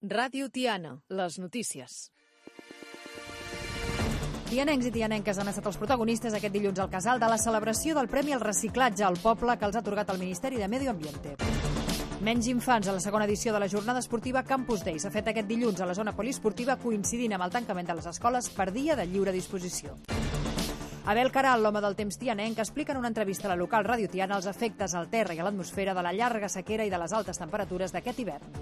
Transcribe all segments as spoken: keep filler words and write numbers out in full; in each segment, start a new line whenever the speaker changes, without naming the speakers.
Ràdio Tiana, les notícies.
Tianencs i tianenques han estat els protagonistes aquest dilluns al Casal de la celebració del Premi al Reciclatge al Poble que els ha atorgat el Ministeri de Medi Ambiente. Menys infants a la segona edició de la jornada esportiva Campus Day s'ha fet aquest dilluns a la zona poliesportiva coincidint amb el tancament de les escoles per dia de lliure disposició. Abel Caral, l'home del temps tianenc, explica en una entrevista a la local Ràdio Tiana els efectes al terra i a l'atmosfera de la llarga sequera i de les altes temperatures d'aquest hivern.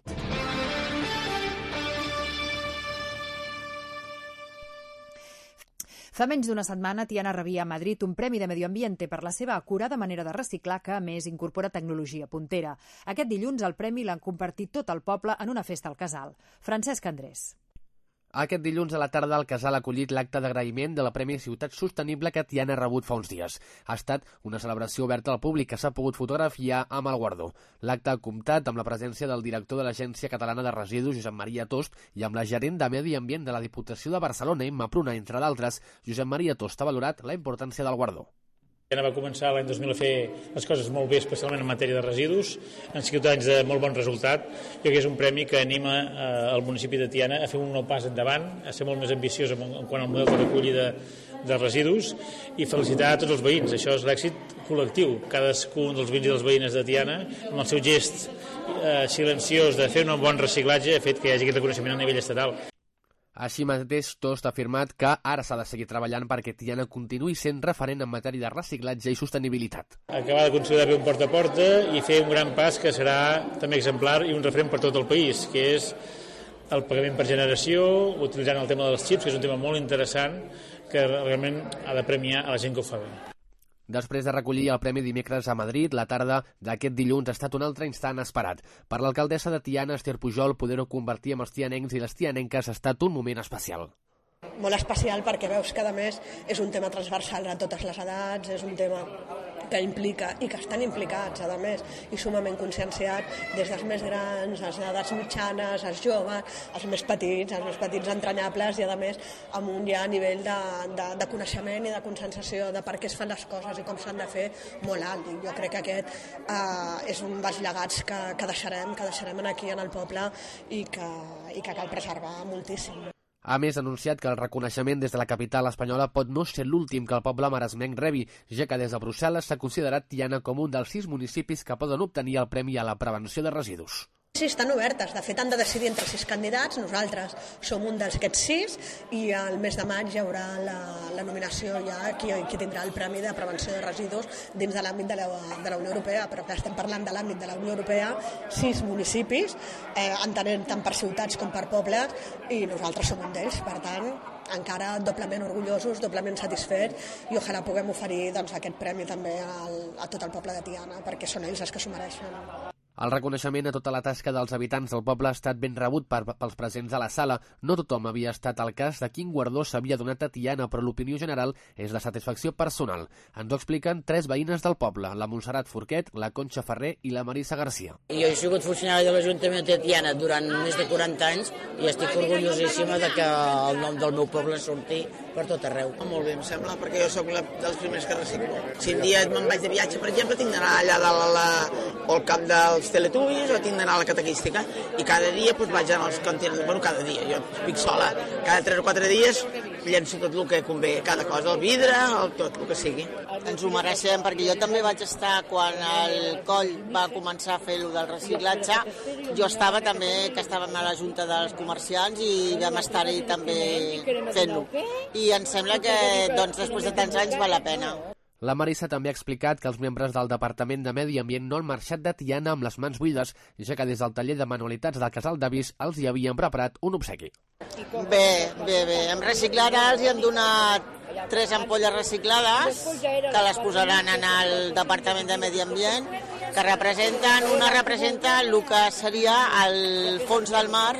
Fa menys d'una setmana, Tiana rebia a Madrid un Premi de Medi Ambiente per la seva acurada manera de reciclar que, a més, incorpora tecnologia puntera. Aquest dilluns el premi l'han compartit tot el poble en una festa al Casal. Francesc Andrés.
Aquest dilluns a la tarda el Casal ha acollit l'acte d'agraïment de la Premi Ciutat Sostenible que Tiana ha rebut fa uns dies. Ha estat una celebració oberta al públic que s'ha pogut fotografiar amb el guardó. L'acte ha comptat amb la presència del director de l'Agència Catalana de Residus, Josep Maria Tost, i amb la gerent de Medi Ambient de la Diputació de Barcelona, Imma Pruna, entre d'altres. Josep Maria Tost ha valorat la importància del guardó.
Tiana va començar l'any dos mil a fer les coses molt bé, especialment en matèria de residus. Han sigut anys de molt bon resultat. Jo crec que és un premi que anima eh, el municipi de Tiana a fer un nou pas endavant, a ser molt més ambiciós en quant al model de recollida de residus i felicitar a tots els veïns. Això és l'èxit col·lectiu. Cadascun dels veïns i dels veïnes de Tiana, amb el seu gest eh, silenciós de fer un bon reciclatge, ha fet que hi hagi aquest reconeixement a nivell estatal.
Així mateix, Tost ha afirmat que ara s'ha de seguir treballant perquè Tiana continuï sent referent en matèria de reciclatge i sostenibilitat.
Acabar de consolidar bé un porta a porta i fer un gran pas que serà també exemplar i un referent per tot el país, que és el pagament per generació, utilitzant el tema dels xips, que és un tema molt interessant que realment ha de premiar a la gent que ho fa bé.
Després de recollir el premi dimecres a Madrid, la tarda d'aquest dilluns ha estat un altre instant esperat. Per l'alcaldessa de Tiana, Esther Pujol, poder-ho convertir amb els tianencs i les tianenques ha estat un moment especial.
Molt especial perquè veus que, a més, és un tema transversal a totes les edats, és un tema que implica i que estan implicats, a més, i sumament conscienciat des dels més grans, les edats mitjanes, els joves, els més petits, els més petits entranyables i, a més, amb un ja nivell de, de, de coneixement i de conscienciació de per què es fan les coses i com s'han de fer molt alt. I jo crec que aquest eh, és un dels llegats que, que deixarem, que deixarem aquí en el poble i que, i que cal preservar moltíssim.
A més, ha anunciat que el reconeixement des de la capital espanyola pot no ser l'últim que el poble maresmenc rebi, ja que des de Brussel·les s'ha considerat Tiana com un dels sis municipis que poden obtenir el Premi a la Prevenció de Residus.
Sí, estan obertes. De fet, han de decidir entre sis candidats. Nosaltres som un dels aquests sis i al mes de maig hi haurà la, la nominació ja qui, qui tindrà el Premi de Prevenció de Residus dins de l'àmbit de, la, de la Unió Europea, però que estem parlant de l'àmbit de la Unió Europea, sis municipis, eh, entenent tant per ciutats com per pobles, i nosaltres som un d'ells. Per tant, encara doblement orgullosos, doblement satisfets, i ojalà puguem oferir doncs, aquest premi també al, a tot el poble de Tiana, perquè són ells els que s'ho mereixen.
El reconeixement a tota la tasca dels habitants del poble ha estat ben rebut per, pels presents a la sala. No tothom havia estat al cas de quin guardó s'havia donat a Tiana, però l'opinió general és de satisfacció personal. Ens ho expliquen tres veïnes del poble, la Montserrat Forquet, la Conxa Ferrer i la Marisa Garcia.
Jo he sigut funcionari de l'Ajuntament de Tiana durant més de quaranta anys i estic orgullosíssima de que el nom del meu poble surti per tot arreu.
Molt bé, em sembla, perquè jo sóc dels primers que reciclo. Si un dia me'n vaig de viatge, per exemple, tinc d'anar allà de la, la, o al camp dels Teletubbies o tinc d'anar a la catequística i cada dia doncs, vaig anar als contenidors, bueno, cada dia, jo estic sola, cada tres o quatre dies llenço tot el que convé, cada cosa, el vidre, el, tot el que sigui.
Ens ho mereixem, perquè jo també vaig estar, quan el Coll va començar a fer el del reciclatge, jo estava també, que estàvem a la Junta dels Comerciants i vam estar-hi també fent-lo. I em sembla que doncs, després de tants anys val la pena.
La Marisa també ha explicat que els membres del Departament de Medi Ambient no han marxat de Tiana amb les mans buides, ja que des del taller de manualitats del Casal d'Avis els hi havien preparat un obsequi.
Bé, bé, bé. Hem reciclat, els hi han donat tres ampolles reciclades que les posaran en el Departament de Medi Ambient, que representen, una representa el que seria el fons del mar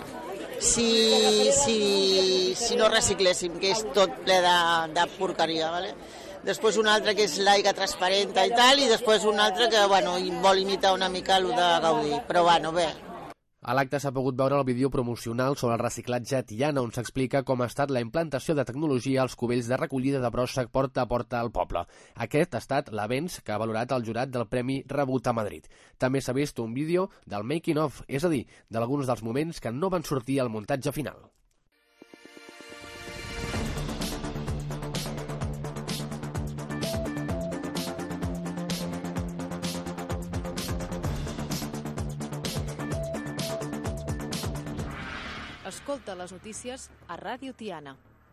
si, si, si no recicléssim, que és tot ple de, de porqueria, ¿vale? Després un altre que és l'aigua transparent i tal, i després un altre que bueno, vol imitar una mica el de Gaudí, però bueno, bé.
A l'acte s'ha pogut veure el vídeo promocional sobre el reciclatge a Tiana, on s'explica com ha estat la implantació de tecnologia als cubells de recollida de brossa porta a porta al poble. Aquest ha estat l'avenç que ha valorat el jurat del premi rebut a Madrid. També s'ha vist un vídeo del making of, és a dir, d'alguns dels moments que no van sortir al muntatge final.
Escolta les notícies a Ràdio Tiana.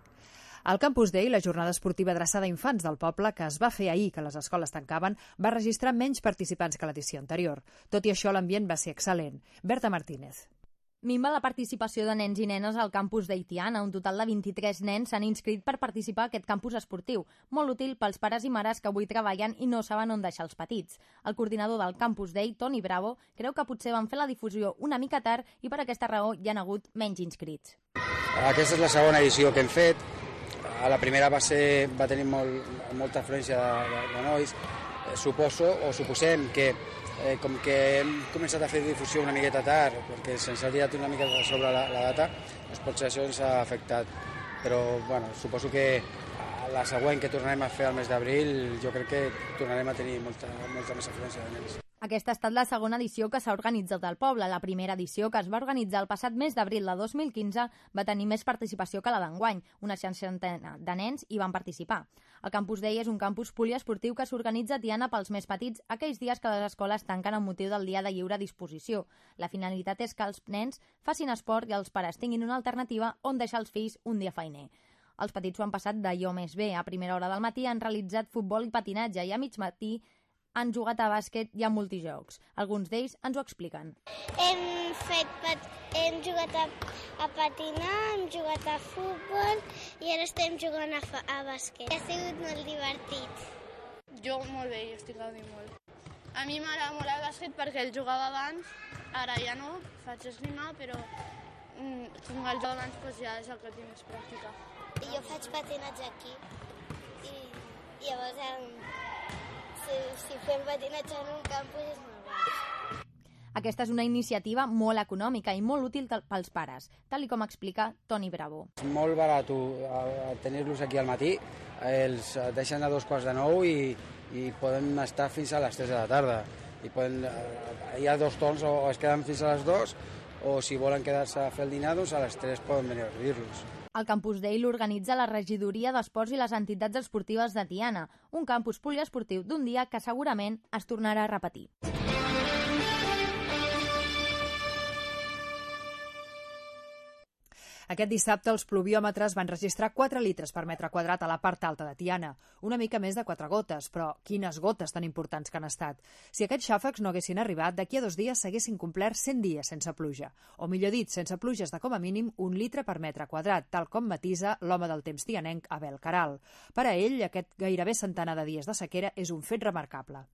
Al Campus Day, la jornada esportiva adreçada a infants del poble, que es va fer ahir que les escoles tancaven, va registrar menys participants que l'edició anterior. Tot i això, l'ambient va ser excel·lent. Berta Martínez.
Minva la participació de nens i nenes al campus d'Haitiana. Un total de vint-i-tres nens s'han inscrit per participar a aquest campus esportiu, molt útil pels pares i mares que avui treballen i no saben on deixar els petits. El coordinador del Campus Day, Toni Bravo, creu que potser van fer la difusió una mica tard i per aquesta raó hi han hagut menys inscrits.
Aquesta és la segona edició que hem fet. A la primera va, ser, va tenir molt, molta afluència de, de, de nois. Suposo o suposem que Eh, com que hem començat a fer difusió una miqueta tard, perquè se'ns ha tirat una mica sobre la, la data, doncs potser això ens ha afectat. Però bueno, suposo que a la següent que tornarem a fer al mes d'abril, jo crec que tornarem a tenir molta, molta més afluència de nens.
Aquesta ha estat la segona edició que s'ha organitzat al poble. La primera edició, que es va organitzar el passat mes d'abril de dos mil quinze, va tenir més participació que la d'enguany. Una seixantena de nens hi van participar. El Campus Day és un campus poliesportiu que s'organitza a Tiana pels més petits aquells dies que les escoles tanquen amb motiu del dia de lliure disposició. La finalitat és que els nens facin esport i els pares tinguin una alternativa on deixar els fills un dia feiner. Els petits ho han passat d'allò més bé. A primera hora del matí han realitzat futbol i patinatge i a mig matí han jugat a bàsquet i a multijocs. Alguns d'ells ens ho expliquen.
Hem fet pat... hem jugat a, a patinar, hem jugat a futbol i ara estem jugant a, fa... a bàsquet. Ha sigut molt divertit.
Jo molt bé, jo estic gaudint molt. A mi m'agrada molt el bàsquet perquè el jugava abans, ara ja no, faig esgrima, però mm, com el jugava abans doncs ja és el que tinc més pràctica.
Jo faig patinatge aquí i llavors em... Si, si fem patinatge en un campus és molt bo.
Aquesta és una iniciativa molt econòmica i molt útil pels pares, tal com explica Toni Bravo. És
molt barat tenir-los aquí al matí, els deixen a dos quarts de nou i, i poden estar fins a les tres de la tarda. I poden, hi ha dos torns, o es queden fins a les dues, o si volen quedar-se a fer el dinar, doncs a les tres poden venir a recollir-los.
El Campus Day l'organitza la Regidoria d'Esports i les entitats esportives de Tiana, un campus poliesportiu d'un dia que segurament es tornarà a repetir.
Aquest dissabte els pluviòmetres van registrar quatre litres per metre quadrat a la part alta de Tiana, una mica més de quatre gotes, però quines gotes tan importants que han estat. Si aquests xàfecs no haguessin arribat, d'aquí a dos dies s'haguessin complert cent dies sense pluja, o millor dit, sense pluges de com a mínim un litre per metre quadrat, tal com matisa l'home del temps tianenc Abel Caral. Per a ell, aquest gairebé centenar de dies de sequera és un fet remarcable.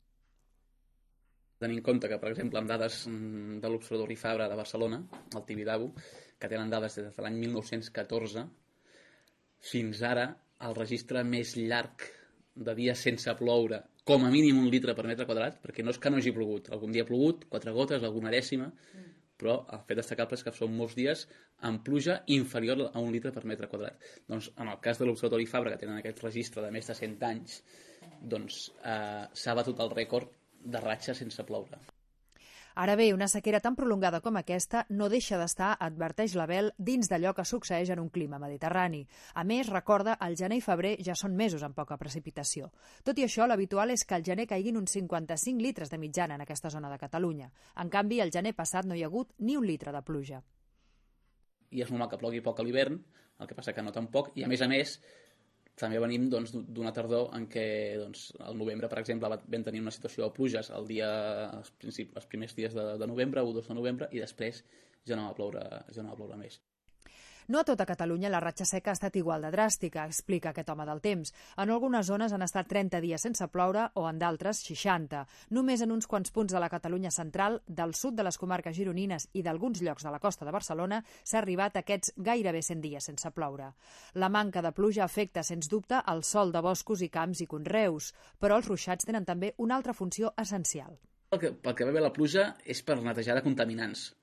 Tenint en compte que, per exemple, amb dades de l'Observatori Fabra de Barcelona, el Tibidabo, que tenen dades des de l'any mil nou-cents catorze, fins ara el registre més llarg de dies sense ploure, com a mínim un litre per metre quadrat, perquè no és que no hagi plogut, algun dia ha plogut, quatre gotes, alguna dècima, però el fet destacable és que són molts dies amb pluja inferior a un litre per metre quadrat. Doncs en el cas de l'Observatori Fabra, que tenen aquest registre de més de cent anys, doncs eh, s'ha batut el rècord de ratxa sense ploure.
Ara bé, una sequera tan prolongada com aquesta no deixa d'estar, adverteix l'Abel, dins d'allò que succeeix en un clima mediterrani. A més, recorda, el gener i febrer ja són mesos amb poca precipitació. Tot i això, l'habitual és que al gener caiguin uns cinquanta-cinc litres de mitjana en aquesta zona de Catalunya. En canvi, el gener passat no hi ha hagut ni un litre de pluja.
I és normal que plogui poc a l'hivern, el que passa que no tan poc, i a més a més també venim doncs, d'una tardor en què doncs, al novembre, per exemple, vam tenir una situació de pluges el dia, els, els primers dies de, de novembre, u dos de novembre, i després ja no va ploure, ja no va ploure més.
No a tota Catalunya la ratxa seca ha estat igual de dràstica, explica aquest home del temps. En algunes zones han estat trenta dies sense ploure o en d'altres seixanta. Només en uns quants punts de la Catalunya central, del sud de les comarques gironines i d'alguns llocs de la costa de Barcelona s'ha arribat a aquests gairebé cent dies sense ploure. La manca de pluja afecta, sens dubte, el sòl de boscos i camps i conreus, però els ruixats tenen també una altra funció essencial.
El que, pel que va bé la pluja és per netejar de contaminants.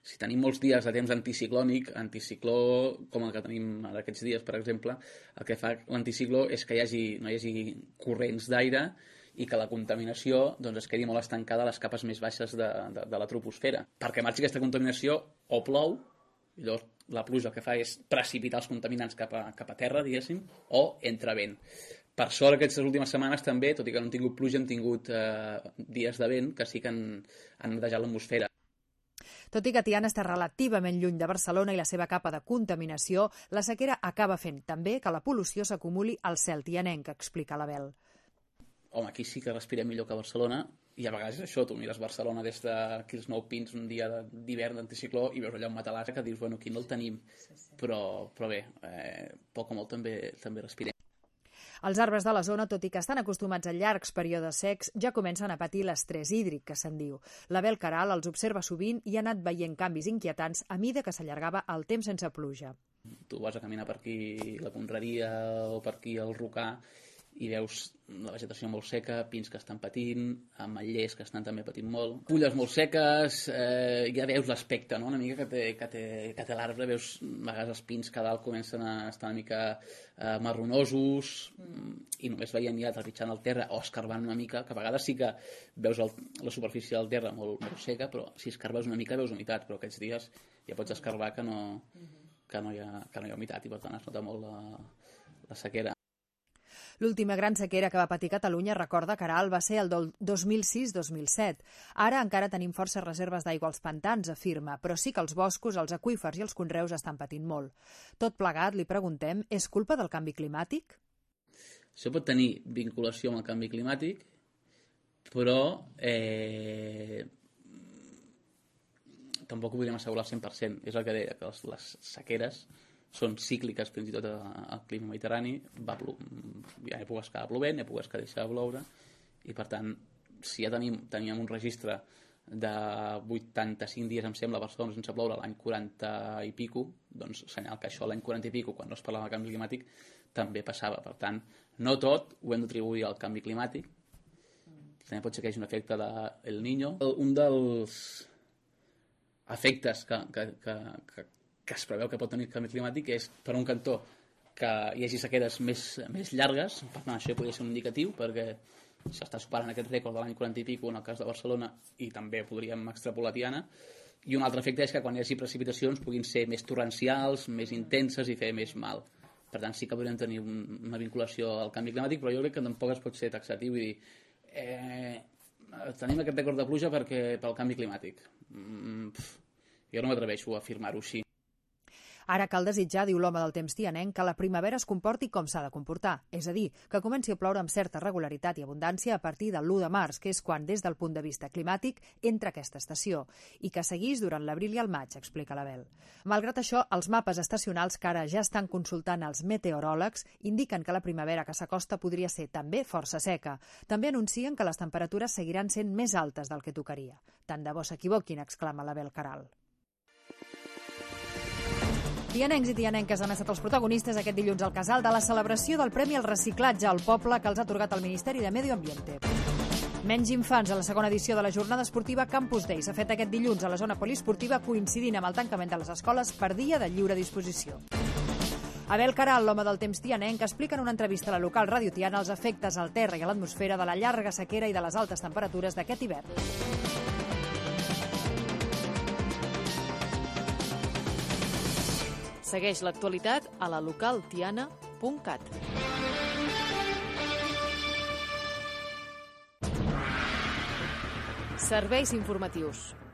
si tenim molts dies de temps anticiclònic, anticicló com el que tenim ara aquests dies, per exemple, el que fa l'anticicló és que hi hagi, no hi hagi corrents d'aire i que la contaminació doncs, es quedi molt estancada a les capes més baixes de, de, de la troposfera. Perquè marxi aquesta contaminació o plou, i llavors la pluja el que fa és precipitar els contaminants cap a, cap a terra, diguéssim, o entra vent. Per sort, aquestes últimes setmanes també, tot i que no han tingut pluja, han tingut eh, dies de vent que sí que han, han netejat l'atmosfera.
Tot i que Tiana està relativament lluny de Barcelona i la seva capa de contaminació, la sequera acaba fent també que la pol·lució s'acumuli al cel tianenc, explica l'Abel.
Home, aquí sí que respirem millor que a Barcelona, i a vegades és això, tu mires Barcelona des d'aquí els Nou Pins, un dia d'hivern d'anticicló, i veus allà un matalàs que dius, bueno, aquí no el tenim, però, però bé, eh, poc o molt també, també respirem.
Els arbres de la zona, tot i que estan acostumats a llargs períodes secs, ja comencen a patir l'estrès hídric, que se'n diu. L'Abel Caral els observa sovint i ha anat veient canvis inquietants a mida que s'allargava el temps sense pluja.
Tu vas a caminar per aquí la Conreria o per aquí el Rocà i veus la vegetació molt seca, pins que estan patint, ametllers que estan també patint molt, fulles molt seques, eh, ja veus l'aspecte, no? Una mica que té, que té, que té l'arbre, veus a vegades els pins que a dalt comencen a estar una mica eh, marronosos, mm. i només veient ja trepitjant el terra o escarbant una mica, que a vegades sí que veus el, la superfície del terra molt, molt seca, però si escarbes una mica veus humitat, però aquests dies ja pots escarbar que no, que no, hi, ha, que no hi ha humitat i per tant es nota molt la, la sequera.
L'última gran sequera que va patir Catalunya, recorda Caral, va ser el del dos mil sis dos mil set. Ara encara tenim forces reserves d'aigua als pantans, afirma, però sí que els boscos, els aqüífers i els conreus estan patint molt. Tot plegat, li preguntem, és culpa del canvi climàtic?
Això pot tenir vinculació amb el canvi climàtic, però eh, tampoc ho podríem assegurar al cent per cent. És el que deia, que les, les sequeres són cícliques fins i tot al clima mediterrani, va hi ha èpoques que va plovent, èpoques que deixa de ploure, i per tant, si ja tenim, teníem un registre de vuitanta-cinc dies, em sembla, a Barcelona sense ploure l'any quaranta i pico, doncs senyal que això l'any quaranta i pico, quan no es parlava de canvi climàtic, també passava. Per tant, no tot ho hem d'atribuir al canvi climàtic, també pot ser que hi hagi un efecte del Niño. Un dels efectes que, que, que, que que es preveu que pot tenir el canvi climàtic és, per un cantó, que hi hagi sequeres més, més llargues, per tant això podria ser un indicatiu, perquè s'està superant aquest rècord de l'any quaranta i pico en el cas de Barcelona, i també podríem extrapolar Tiana, i un altre efecte és que quan hi hagi precipitacions puguin ser més torrencials, més intenses i fer més mal. Per tant, sí que podríem tenir un, una vinculació al canvi climàtic, però jo crec que tampoc es pot ser taxatiu i dir eh, tenim aquest rècord de pluja perquè pel canvi climàtic. Mm, pf, jo no m'atreveixo a afirmar-ho així.
Ara cal desitjar, diu l'home del temps tianenc, que la primavera es comporti com s'ha de comportar, és a dir, que comenci a ploure amb certa regularitat i abundància a partir del l'u de març, que és quan, des del punt de vista climàtic, entra aquesta estació, i que seguís durant l'abril i el maig, explica l'Abel. Malgrat això, els mapes estacionals que ara ja estan consultant els meteoròlegs indiquen que la primavera que s'acosta podria ser també força seca. També anuncien que les temperatures seguiran sent més altes del que tocaria. Tant de bo s'equivoquin, exclama l'Abel Caral. Tianencs i tianenques han estat els protagonistes aquest dilluns al Casal de la celebració del Premi al Reciclatge al Poble que els ha atorgat el Ministeri de Medi Ambiente. Menys infants a la segona edició de la jornada esportiva Campus Day s'ha fet aquest dilluns a la zona poliesportiva coincidint amb el tancament de les escoles per dia de lliure disposició. Abel Caral, l'home del temps tianenc, explica en una entrevista a la local Ràdio Tiana els efectes al terra i a l'atmosfera de la llarga sequera i de les altes temperatures d'aquest hivern.
Segueix l'actualitat a la local tiana punt cat. Serveis informatius.